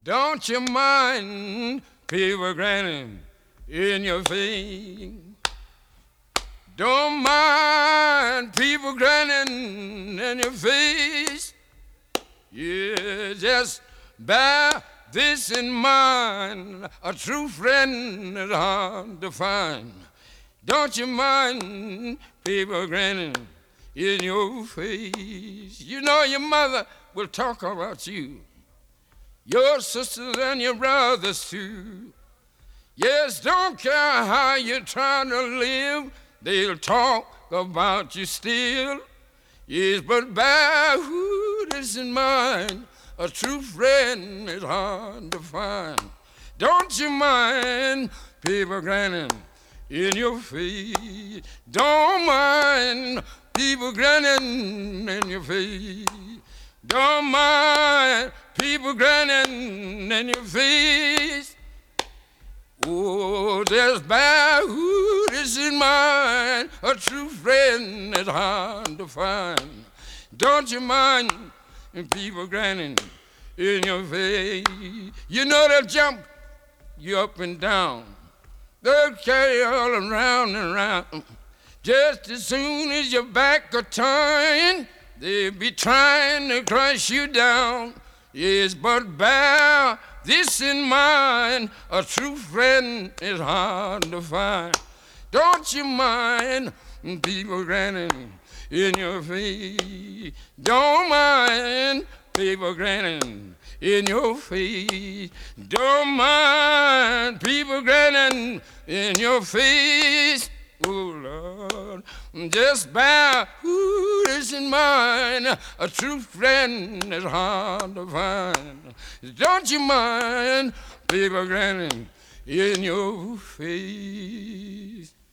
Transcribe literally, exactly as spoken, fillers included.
Don't you mind people grinning in your face? Don't mind people grinning in your face. Yeah, just bear this in mind. A true friend is hard to find. Don't you mind people grinning in your face? You know your mother will talk about you, your sisters and your brothers too. Yes, don't care how you're trying to live, they'll talk about you still. Yes, but bear who this in mind, a true friend is hard to find. Don't you mind people grinning in your face? Don't mind people grinning in your face. Don't mind people grinning in your face. Oh, just bear who this in mind, a true friend is hard to find. Don't you mind people grinning in your face? You know they'll jump you up and down, they'll carry you all around and around. Just as soon as your back are turned, they'll be trying to crush you down. Yes, but bear this in mind, a true friend is hard to find. Don't you mind people grinning in your face? Don't mind people grinning in your face. Don't mind people grinning in your face. Oh, Lord, just bear who is in mind, a true friend is hard to find. Don't you mind people grinning in your face?